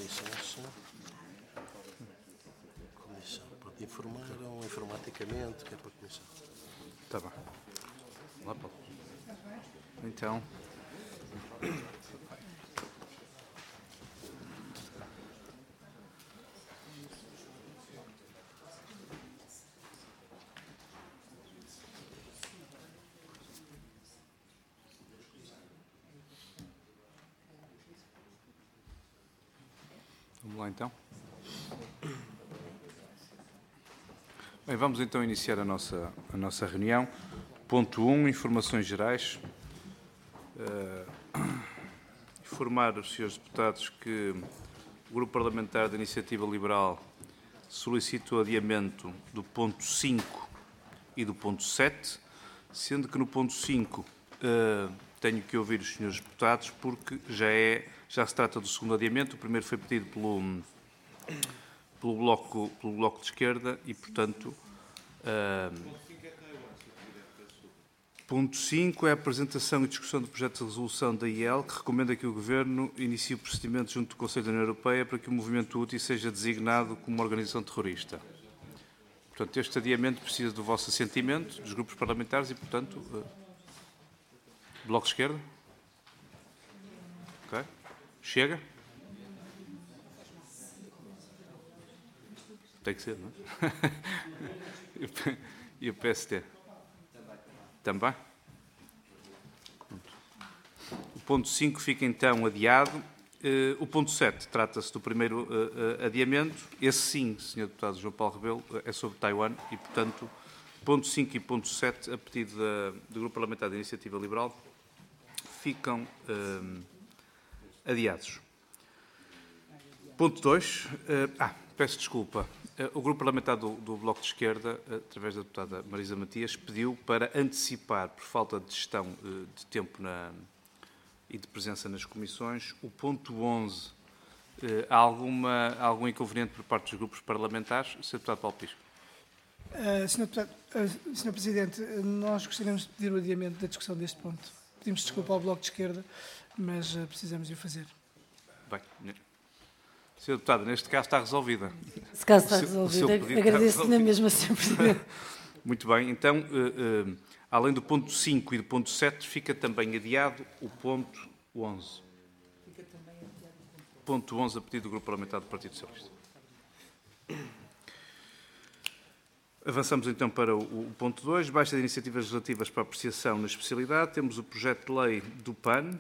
licença. Comissão. Pode informaram informaticamente, que é para a comissão. Está bem. Lá, Paulo. Então. Vamos lá então. Bem, vamos então iniciar a nossa reunião. Ponto 1, informações gerais. Informar os senhores deputados que o Grupo Parlamentar da Iniciativa Liberal solicita o adiamento do ponto 5 e do ponto 7, sendo que no ponto 5 tenho que ouvir os senhores deputados porque já se trata do segundo adiamento. O primeiro foi pedido pelo bloco de Esquerda e, portanto, ponto 5 é a apresentação e discussão do projeto de resolução da IEL, que recomenda que o Governo inicie o procedimento junto do Conselho da União Europeia para que o movimento útil seja designado como uma organização terrorista. Portanto, este adiamento precisa do vosso assentimento, dos grupos parlamentares e, portanto, Bloco de Esquerda? Ok. Chega? Tem que ser, não é? E o PSD? Também? O ponto 5 fica então adiado. O ponto 7 trata-se do primeiro adiamento. Esse sim, Sr. Deputado João Paulo Rebelo, é sobre Taiwan e, portanto, ponto 5 e ponto 7, a pedido do Grupo Parlamentar da Iniciativa Liberal, ficam adiados. Ponto 2. Peço desculpa. O Grupo Parlamentar do Bloco de Esquerda, através da deputada Marisa Matias, pediu para antecipar, por falta de gestão de tempo e de presença nas comissões, o ponto 11. Há algum inconveniente por parte dos grupos parlamentares? Sr. Deputado Paulo Pisco. Sr. Presidente, nós gostaríamos de pedir o adiamento da discussão deste ponto. Pedimos desculpa ao Bloco de Esquerda, mas precisamos de o fazer. Bem, Sr. Deputado, neste caso está resolvida. Neste caso está resolvida. Agradeço na mesma, Sr. Presidente. Muito bem. Então, além do ponto 5 e do ponto 7, fica também adiado o ponto 11. Fica também adiado o ponto 11 a pedido do Grupo Parlamentar do Partido Socialista. Avançamos então para o ponto 2, baixa de iniciativas relativas para apreciação na especialidade. Temos o projeto de lei do PAN,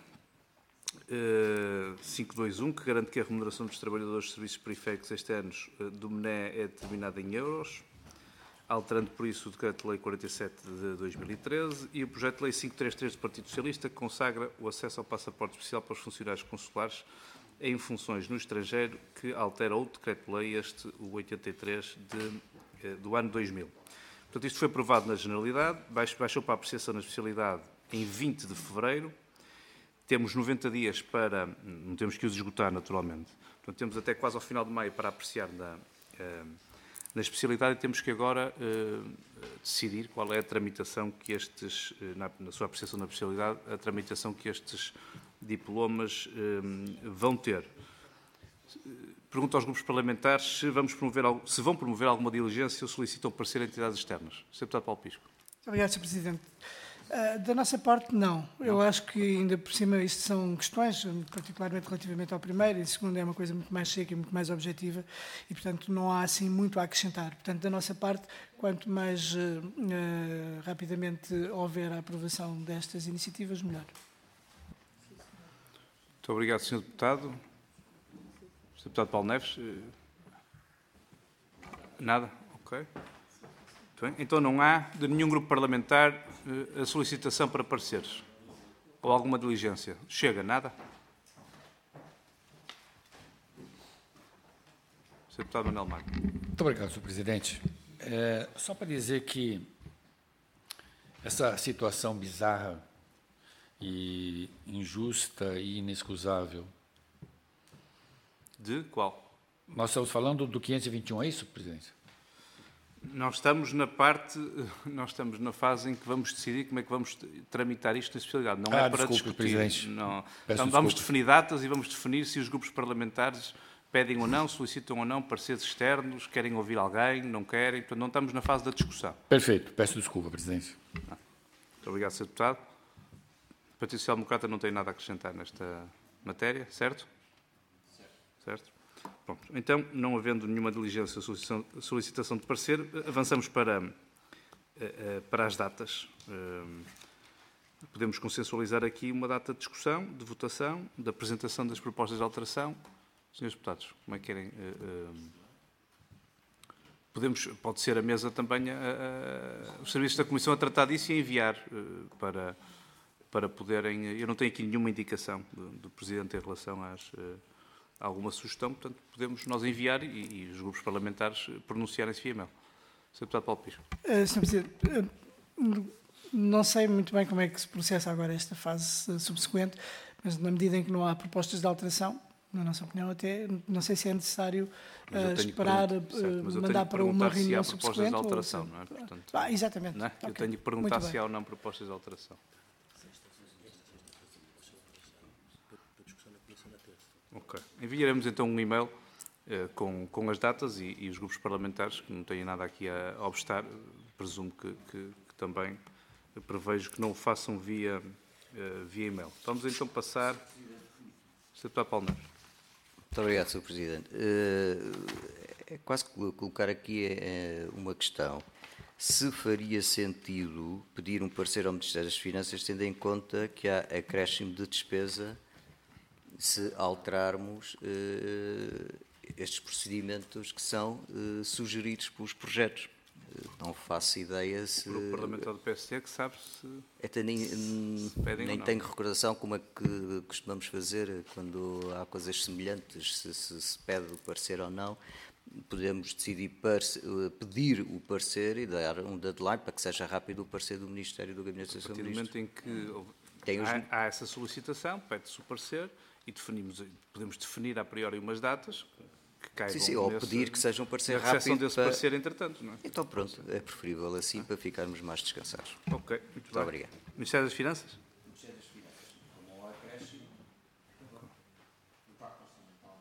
521, que garante que a remuneração dos trabalhadores de serviços periféricos externos do MNE é determinada em euros, alterando por isso o Decreto-Lei 47 de 2013, e o projeto de lei 533 do Partido Socialista, que consagra o acesso ao passaporte especial para os funcionários consulares em funções no estrangeiro, que altera outro Decreto-Lei, o 83 do ano 2000. Portanto, isto foi aprovado na Generalidade, baixou para a apreciação na especialidade em 20 de fevereiro. Temos 90 dias para, não temos que os esgotar naturalmente, portanto temos até quase ao final de maio para apreciar na especialidade e temos que agora decidir qual é a tramitação que estes, na sua apreciação na especialidade, a tramitação que estes diplomas vão ter. Pergunto aos grupos parlamentares se vão promover alguma diligência ou solicitam parecer a entidades externas. Sr. Deputado Paulo Pisco. Obrigado, Sr. Presidente. Da nossa parte, não. Eu acho que, ainda por cima, isto são questões, particularmente relativamente ao primeiro, e o segundo é uma coisa muito mais seca e muito mais objetiva, e, portanto, não há, assim, muito a acrescentar. Portanto, da nossa parte, quanto mais rapidamente houver a aprovação destas iniciativas, melhor. Muito obrigado, Sr. Deputado. Sr. Deputado Paulo Neves. Nada? Ok. Bem, então não há de nenhum grupo parlamentar a solicitação para pareceres ou alguma diligência. Chega, nada? Sr. Deputado Manuel Magno. Muito obrigado, Sr. Presidente. Só para dizer que essa situação bizarra e injusta e inexcusável. De qual? Nós estamos falando do 521, é isso, Presidente? Nós estamos na fase em que vamos decidir como é que vamos tramitar isto na especialidade. Não é para desculpe, discutir. Presidente. Não. Então, vamos definir datas e vamos definir se os grupos parlamentares pedem ou não, solicitam ou não pareceres externos, querem ouvir alguém, não querem, portanto não estamos na fase da discussão. Perfeito, peço desculpa, Presidente. Muito obrigado, Sr. Deputado. O Partido Social Democrata não tem nada a acrescentar nesta matéria, certo? Certo. Pronto. Então, não havendo nenhuma diligência ou solicitação de parecer, avançamos para as datas. Podemos consensualizar aqui uma data de discussão, de votação, de apresentação das propostas de alteração. Senhores deputados, como é que querem? Pode ser a mesa também, os serviços da Comissão a tratar disso e a enviar para poderem... Eu não tenho aqui nenhuma indicação do Presidente em relação a alguma sugestão, portanto, podemos nós enviar e os grupos parlamentares pronunciarem-se via e-mail. Sr. Deputado Paulo Pires. Sr. Presidente, não sei muito bem como é que se processa agora esta fase subsequente, mas na medida em que não há propostas de alteração, na nossa opinião até, não sei se é necessário esperar, mandar para uma reunião subsequente. De alteração, não é? Portanto, exatamente. Não é? Okay. Eu tenho que perguntar se há ou não propostas de alteração. Ok. Enviaremos então um e-mail com as datas e os grupos parlamentares, que não têm nada aqui a obstar, presumo que também prevejo que não o façam via e-mail. Vamos então passar... Sr. Deputado Paulo Neves. Muito obrigado, Sr. Presidente. É quase colocar aqui uma questão. Se faria sentido pedir um parecer ao Ministério das Finanças, tendo em conta que há acréscimo de despesa se alterarmos estes procedimentos que são sugeridos pelos projetos. Não faço ideia se... O parlamentar do PSD que sabe se... Até nem tenho recordação como é que costumamos fazer quando há coisas semelhantes, se pede o parecer ou não. Podemos decidir pedir o parecer e dar um deadline para que seja rápido o parecer do Ministério do Gabinete do Sr. Ministro. A partir do momento em que há essa solicitação, pede-se o parecer e podemos definir a priori umas datas que caibam sim, ou pedir que seja um parecer rápido. Desse parecer, entretanto, não é? Então pronto, é preferível assim para ficarmos mais descansados. Ok, muito obrigado. Ministério das Finanças? Ministério das Finanças, como há acréscimo, o Pacto Orçamental.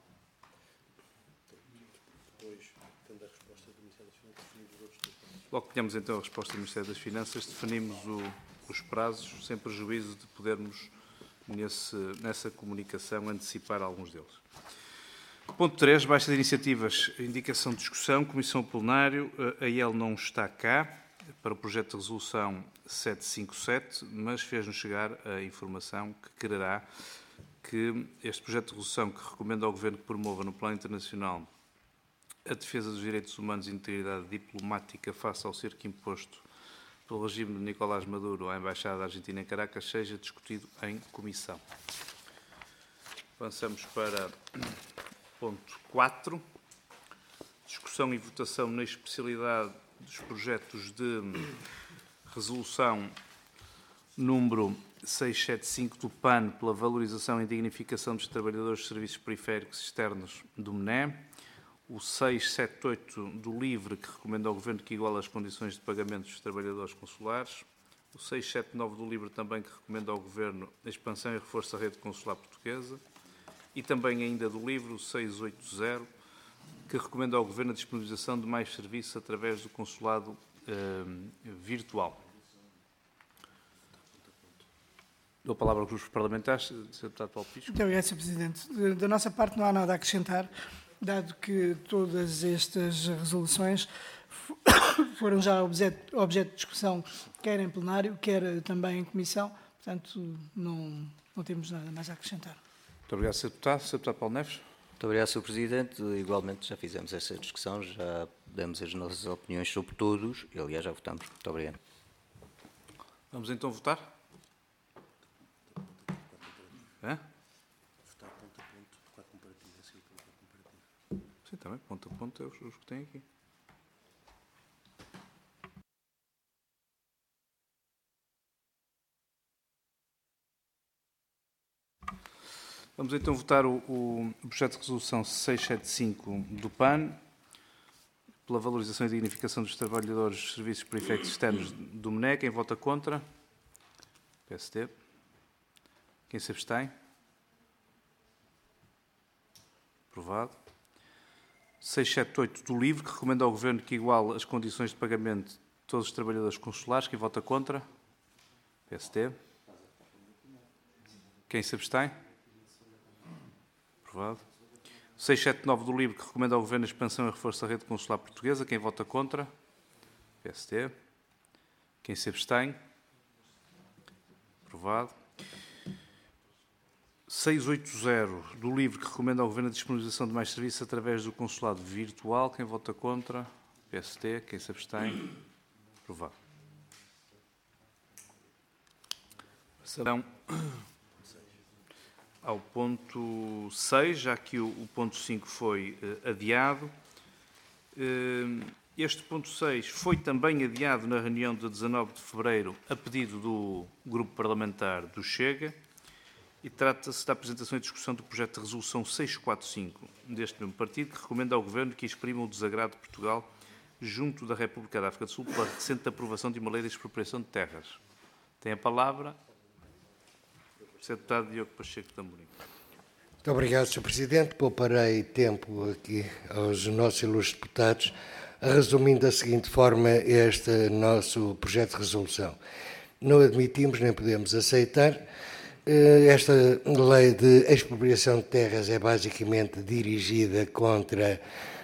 Depois, tendo a resposta do Ministério das Finanças, definimos os outros dois prazos. Logo que tenhamos então a resposta do Ministério das Finanças, definimos os prazos, sem prejuízo de podermos, nessa comunicação, antecipar alguns deles. Ponto 3, baixa de iniciativas, indicação de discussão, Comissão Plenário, a IEL não está cá para o projeto de resolução 757, mas fez-nos chegar a informação que quererá que este projeto de resolução que recomenda ao Governo que promova no plano internacional a defesa dos direitos humanos e integridade diplomática face ao cerco imposto pelo regime de Nicolás Maduro à Embaixada da Argentina em Caracas seja discutido em comissão. Avançamos para ponto 4, discussão e votação na especialidade dos projetos de resolução número 675 do PAN pela valorização e dignificação dos trabalhadores de serviços periféricos externos do MNE, o 678 do LIVRE, que recomenda ao Governo que iguale as condições de pagamento dos trabalhadores consulares, o 679 do LIVRE também, que recomenda ao Governo a expansão e reforço da rede consular portuguesa, e também ainda do livro 680, que recomenda ao Governo a disponibilização de mais serviços através do consulado virtual. Dou a palavra aos grupos parlamentares. Sr. Deputado Paulo Pires. Muito obrigado, Sr. Presidente. Da nossa parte não há nada a acrescentar, dado que todas estas resoluções foram já objeto de discussão, quer em plenário, quer também em comissão, portanto não temos nada mais a acrescentar. Muito obrigado, Sr. Deputado. Sr. Deputado Paulo Neves. Muito obrigado, Sr. Presidente. Igualmente já fizemos essa discussão, já demos as nossas opiniões sobre todos e, aliás, já votamos. Muito obrigado. Vamos então votar? Votar ponto a ponto, quadro comparativo, assim, quadro comparativo. Sim, também, ponto a ponto é os que têm aqui. Vamos então votar o projeto de resolução 675 do PAN, pela valorização e dignificação dos trabalhadores dos serviços periféricos externos do MNE. Quem vota contra? PSD. Quem se abstém? Aprovado. 678 do LIVRE, que recomenda ao Governo que iguale as condições de pagamento de todos os trabalhadores consulares. Quem vota contra? PSD. Quem se abstém? Aprovado. 679 do LIVRE, que recomenda ao Governo a expansão e reforço da rede consular portuguesa. Quem vota contra? PSD. Quem se abstém? Aprovado. 680 do LIVRE, que recomenda ao Governo a disponibilização de mais serviços através do consulado virtual. Quem vota contra? PSD. Quem se abstém? Aprovado. Passarão ao ponto 6, já que o ponto 5 foi adiado. Este ponto 6 foi também adiado na reunião de 19 de fevereiro, a pedido do Grupo Parlamentar do Chega, e trata-se da apresentação e discussão do projeto de resolução 645 deste mesmo partido, que recomenda ao Governo que exprima o desagrado de Portugal junto da República da África do Sul pela recente aprovação de uma lei de expropriação de terras. Tem a palavra o Sr. Deputado Diogo Pacheco de Amorim. Muito obrigado, Sr. Presidente. Pouparei tempo aqui aos nossos ilustres deputados, resumindo da seguinte forma este nosso projeto de resolução. Não admitimos nem podemos aceitar. Esta lei de expropriação de terras é basicamente dirigida contra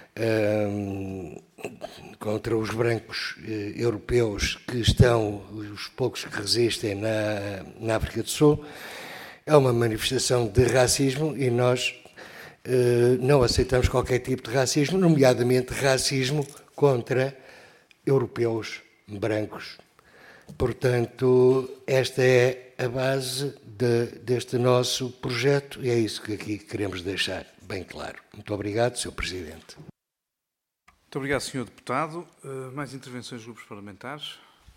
os brancos europeus que estão, os poucos que resistem na África do Sul. É uma manifestação de racismo e nós não aceitamos qualquer tipo de racismo, nomeadamente racismo contra europeus brancos. Portanto, esta é a base deste nosso projeto e é isso que aqui queremos deixar bem claro. Muito obrigado, Sr. Presidente. Muito obrigado, Sr. Deputado. Mais intervenções dos grupos parlamentares?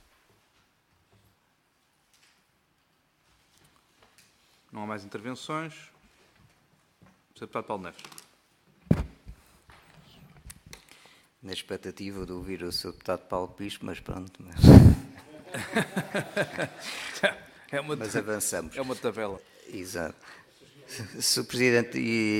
Não há mais intervenções. Sr. Deputado Paulo Neves. Na expectativa de ouvir o Sr. Deputado Paulo Pisco, mas pronto. Mas avançamos. É uma tabela. Exato. Sr. Presidente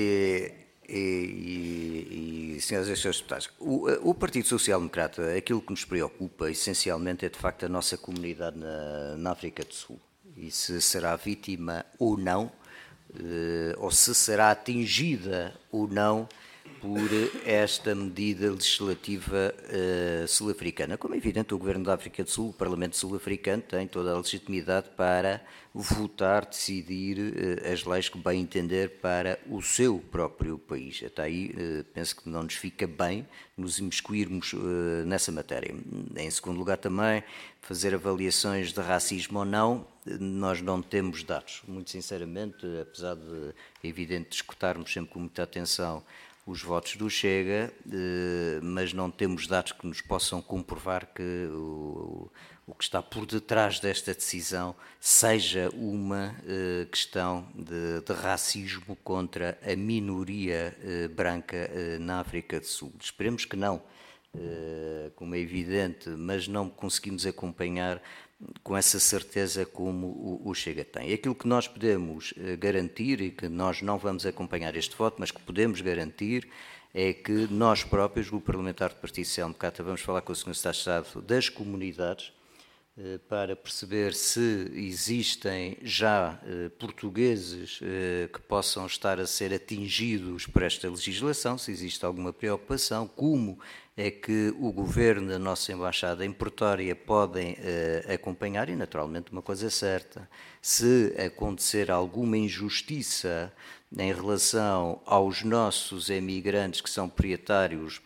e senhoras e senhores deputados, o Partido Social Democrata, aquilo que nos preocupa essencialmente é de facto a nossa comunidade na África do Sul. E se será vítima ou não, ou se será atingida ou não por esta medida legislativa sul-africana. Como é evidente, o Governo da África do Sul, o Parlamento sul-africano, tem toda a legitimidade para votar, decidir as leis que bem entender para o seu próprio país. Até aí, penso que não nos fica bem nos imiscuirmos nessa matéria. Em segundo lugar, também, fazer avaliações de racismo ou não, nós não temos dados. Muito sinceramente, apesar de, é evidente, escutarmos sempre com muita atenção os votos do Chega, mas não temos dados que nos possam comprovar que o que está por detrás desta decisão seja uma questão de racismo contra a minoria branca na África do Sul. Esperemos que não, como é evidente, mas não conseguimos acompanhar com essa certeza como o Chega tem. Aquilo que nós podemos garantir, e que nós não vamos acompanhar este voto, mas que podemos garantir, é que nós próprios, o Parlamentar do Partido Social Democrata, vamos falar com o Sr. Secretário de Estado das comunidades, para perceber se existem já portugueses que possam estar a ser atingidos por esta legislação, se existe alguma preocupação, como é que o Governo e a nossa Embaixada em Pretória podem acompanhar, e naturalmente uma coisa certa, se acontecer alguma injustiça em relação aos nossos emigrantes que são proprietários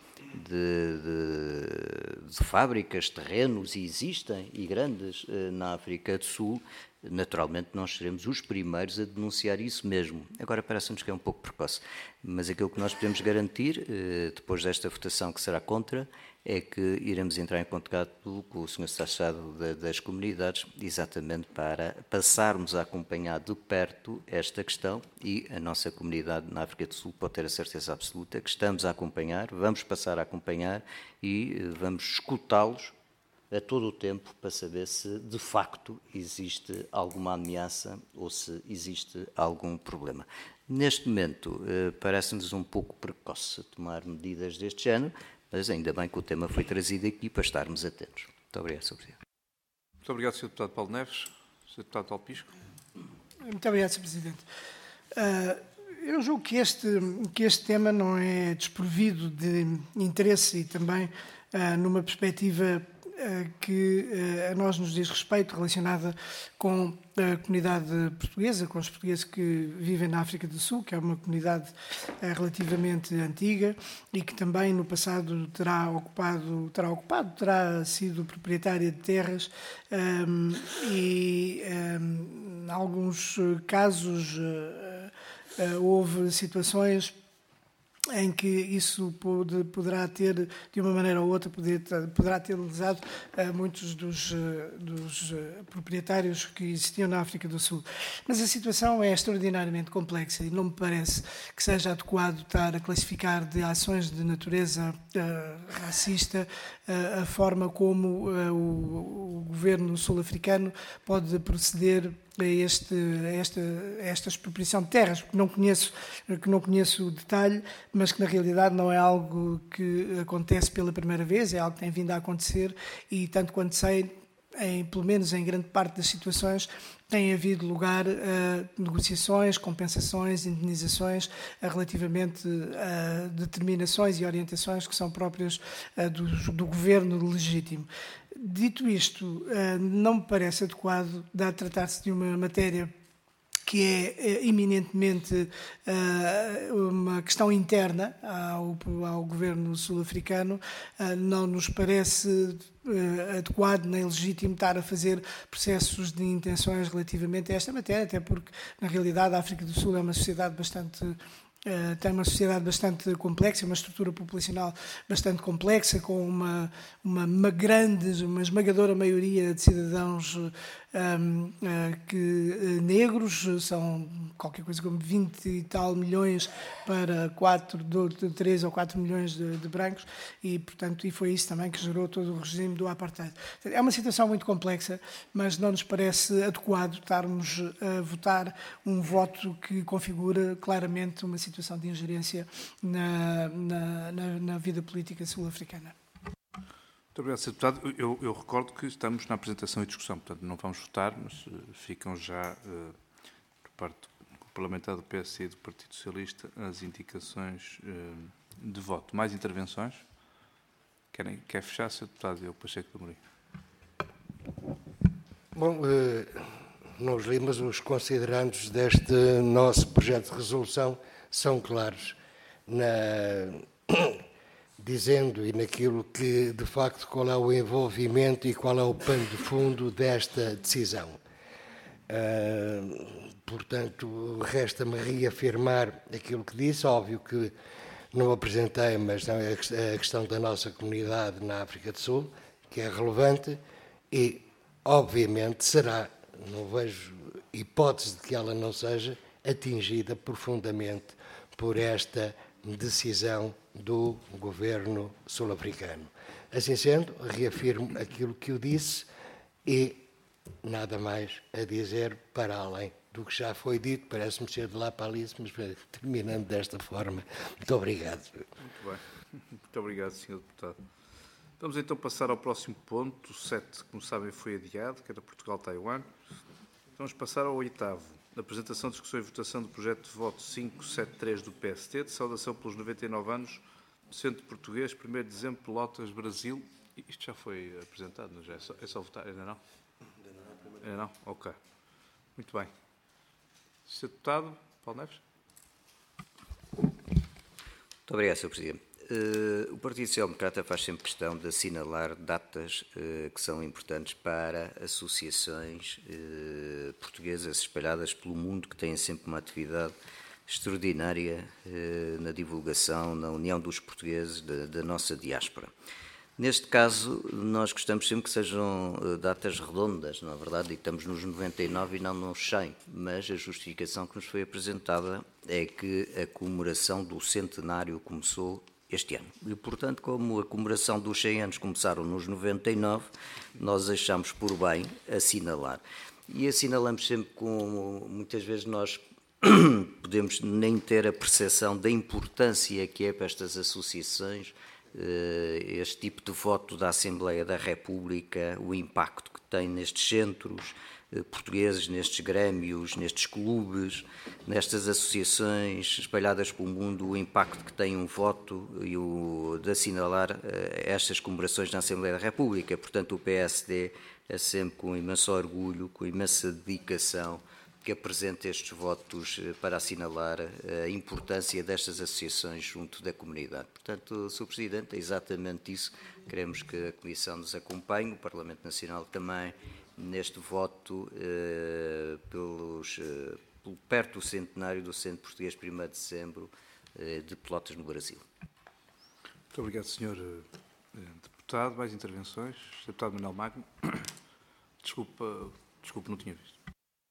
de fábricas, terrenos, e existem, e grandes, na África do Sul, naturalmente nós seremos os primeiros a denunciar isso mesmo. Agora parece-nos que é um pouco precoce, mas aquilo que nós podemos garantir, depois desta votação que será contra, é que iremos entrar em contato com o Sr. Secretário de Estado das Comunidades, exatamente para passarmos a acompanhar de perto esta questão, e a nossa comunidade na África do Sul pode ter a certeza absoluta que estamos a acompanhar, vamos passar a acompanhar e vamos escutá-los a todo o tempo para saber se de facto existe alguma ameaça ou se existe algum problema. Neste momento, parece-nos um pouco precoce tomar medidas deste género, mas ainda bem que o tema foi trazido aqui para estarmos atentos. Muito obrigado, Sr. Presidente. Muito obrigado, Sr. Deputado Paulo Neves. Sr. Deputado Paulo Pisco. Muito obrigado, Sr. Presidente. Eu julgo que este tema não é desprovido de interesse e também numa perspectiva que a nós nos diz respeito, relacionada com a comunidade portuguesa, com os portugueses que vivem na África do Sul, que é uma comunidade relativamente antiga e que também no passado terá sido proprietária de terras e em alguns casos houve situações em que isso poderá ter, de uma maneira ou outra, poderá ter lesado muitos dos proprietários que existiam na África do Sul. Mas a situação é extraordinariamente complexa e não me parece que seja adequado estar a classificar de ações de natureza racista a forma como o governo sul-africano pode proceder a esta expropriação de terras, que não conheço o detalhe, mas que na realidade não é algo que acontece pela primeira vez, é algo que tem vindo a acontecer e, tanto quanto sei, pelo menos em grande parte das situações, tem havido lugar a negociações, compensações, indenizações relativamente a determinações e orientações que são próprias do governo legítimo. Dito isto, não me parece adequado, dado tratar-se de uma matéria que é eminentemente uma questão interna ao governo sul-africano, não nos parece adequado nem legítimo estar a fazer processos de intenções relativamente a esta matéria, até porque, na realidade, a África do Sul é uma sociedade tem uma sociedade bastante complexa, uma estrutura populacional bastante complexa, com uma esmagadora maioria de cidadãos negros, são qualquer coisa como 20 e tal milhões para 3 ou 4 milhões de brancos e, portanto, foi isso também que gerou todo o regime do apartheid. É uma situação muito complexa, mas não nos parece adequado estarmos a votar um voto que configura claramente uma situação de ingerência na vida política sul-africana. Muito obrigado, Sr. Deputado. Eu recordo que estamos na apresentação e discussão, portanto não vamos votar, mas ficam já, por parte do parlamentar do PSD e do Partido Socialista, as indicações de voto. Mais intervenções? Quer fechar, Sr. Deputado? Eu, Pacheco do Amorim. Bom, não os li, mas os considerandos deste nosso projeto de resolução são claros dizendo e naquilo que, de facto, qual é o envolvimento e qual é o pano de fundo desta decisão. Portanto, resta-me reafirmar aquilo que disse. Óbvio que não apresentei, mas não é a questão da nossa comunidade na África do Sul, que é relevante e, obviamente, será, não vejo hipótese de que ela não seja atingida profundamente por esta decisão do governo sul-africano. Assim sendo, reafirmo aquilo que eu disse e nada mais a dizer para além do que já foi dito. Parece-me ser de lá para ali, mas terminando desta forma. Muito obrigado. Muito bem. Muito obrigado, Sr. Deputado. Vamos então passar ao próximo ponto. O 7, como sabem, foi adiado, que era Portugal-Taiwan. Vamos passar ao 8º. Apresentação, discussão e votação do projeto de voto 573 do PST, de saudação pelos 99 anos do Centro Português, 1º de dezembro, Pelotas, Brasil. Isto já foi apresentado, não já? É só votar? Ainda não? Ainda não? Ok. Muito bem. Sr. Deputado, Paulo Neves. Muito obrigado, Sr. Presidente. O Partido Social Democrata faz sempre questão de assinalar datas que são importantes para associações portuguesas espalhadas pelo mundo, que têm sempre uma atividade extraordinária na divulgação, na união dos portugueses da nossa diáspora. Neste caso, nós gostamos sempre que sejam datas redondas, na verdade, e estamos nos 99 e não nos 100, mas a justificação que nos foi apresentada é que a comemoração do centenário começou este ano. E, portanto, como a comemoração dos 100 anos começaram nos 99, nós achamos por bem assinalar. E assinalamos sempre com, muitas vezes nós podemos nem ter a percepção da importância que é para estas associações este tipo de voto da Assembleia da República, o impacto que tem nestes centros portugueses, nestes grêmios, nestes clubes, nestas associações espalhadas pelo mundo, o impacto que tem um voto e o de assinalar estas comemorações na Assembleia da República. Portanto, o PSD é sempre com imenso orgulho, com imensa dedicação, que apresenta estes votos para assinalar a importância destas associações junto da comunidade. Portanto, Sr. Presidente, é exatamente isso. Queremos que a Comissão nos acompanhe, o Parlamento Nacional também, neste voto pelo perto do centenário do Centro Português 1º de Dezembro de Pelotas, no Brasil. Muito obrigado, Sr. Deputado. Mais intervenções? Deputado Manuel Magno. Desculpe, não tinha visto.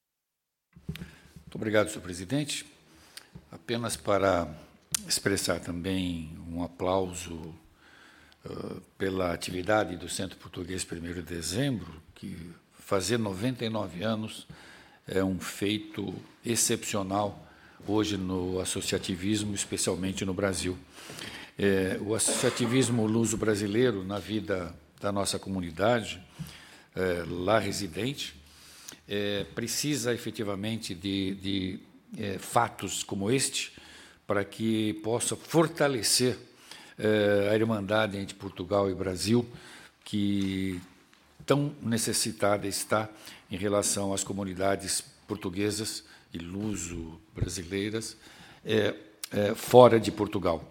Muito obrigado, Sr. Presidente. Apenas para expressar também um aplauso pela atividade do Centro Português 1º de Dezembro, que fazer 99 anos é um feito excepcional hoje no associativismo, especialmente no Brasil. O associativismo luso-brasileiro na vida da nossa comunidade, lá residente, precisa efetivamente de fatos como este para que possa fortalecer a irmandade entre Portugal e Brasil, que tão necessitada está em relação às comunidades portuguesas e luso-brasileiras fora de Portugal.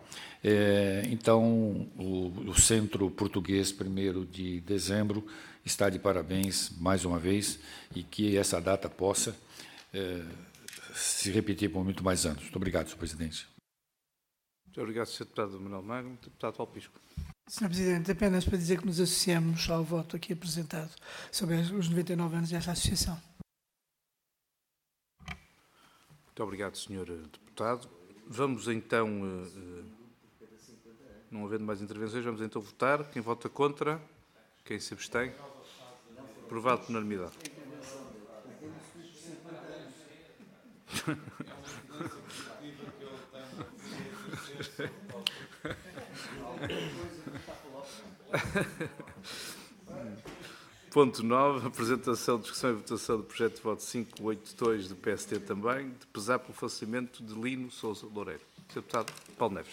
Então, o Centro Português 1º de Dezembro está de parabéns mais uma vez e que essa data possa se repetir por muito mais anos. Muito obrigado, Sr. Presidente. Muito obrigado, Sr. Deputado Manuel Magno. Deputado Paulo Pisco. Sr. Presidente, apenas para dizer que nos associamos ao voto aqui apresentado sobre os 99 anos desta associação. Muito obrigado, Sr. Deputado. Vamos então, não havendo mais intervenções, vamos então votar. Quem vota contra? Quem se abstém? Aprovado por unanimidade. Ponto 9, apresentação, discussão e votação do projeto de voto 582 do PSD também, de pesar pelo falecimento de Lino Sousa Loureiro. Sr. Deputado Paulo Neves.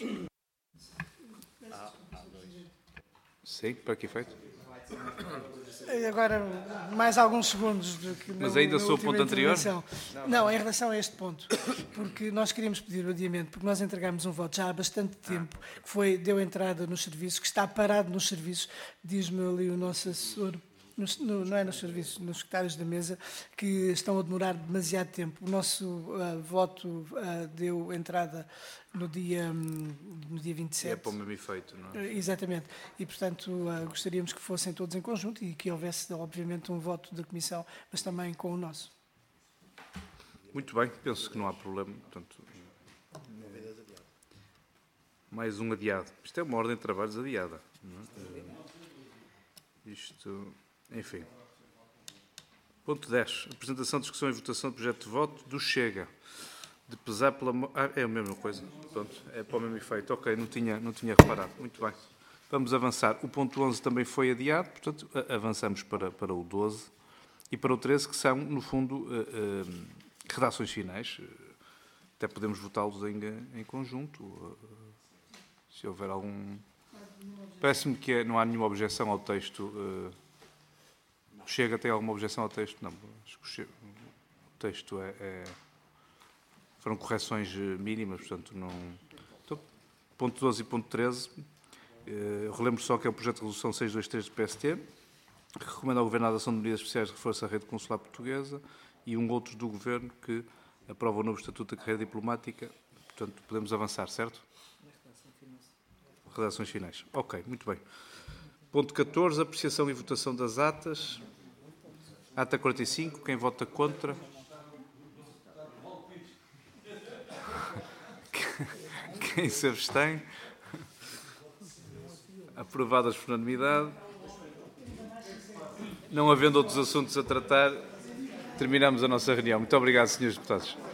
Sim, para que efeito? Agora, mais alguns segundos do que Mas ainda sou o ponto anterior? Não, em relação a este ponto, porque nós queríamos pedir o adiamento, porque nós entregámos um voto já há bastante tempo, que deu entrada nos serviços, que está parado nos serviços, diz-me ali o nosso assessor, não é nos serviços, nos secretários da mesa, que estão a demorar demasiado tempo. O nosso voto deu entrada no dia 27. É para o mesmo efeito, não é? Exatamente. E, portanto, gostaríamos que fossem todos em conjunto e que houvesse, obviamente, um voto da Comissão, mas também com o nosso. Muito bem, penso que não há problema. Portanto, mais um adiado. Isto é uma ordem de trabalhos adiada. Não é? Isto... Enfim. Ponto 10. Apresentação, discussão e votação do projeto de voto do Chega. De pesar pela... é a mesma coisa. Pronto, é para o mesmo efeito. Ok, não tinha reparado. Muito bem. Vamos avançar. O ponto 11 também foi adiado, portanto, avançamos para o 12 e para o 13, que são, no fundo, redações finais. Até podemos votá-los em conjunto. Se houver algum... Parece-me que não há nenhuma objeção ao texto... Chega, tem alguma objeção ao texto? Não, acho que o texto foram correções mínimas, portanto, não... Então, ponto 12 e ponto 13, relembro só que é o projeto de resolução 623 do PST, que recomenda ao Governo a adoção de medidas especiais de reforço à rede consular portuguesa, e outro do Governo que aprova o novo Estatuto da Carreira Diplomática. Portanto, podemos avançar, certo? Redações finais. Ok, muito bem. Ponto 14, apreciação e votação das atas. Ata 45, quem vota contra? Quem se abstém? Aprovadas por unanimidade. Não havendo outros assuntos a tratar, terminamos a nossa reunião. Muito obrigado, senhores deputados.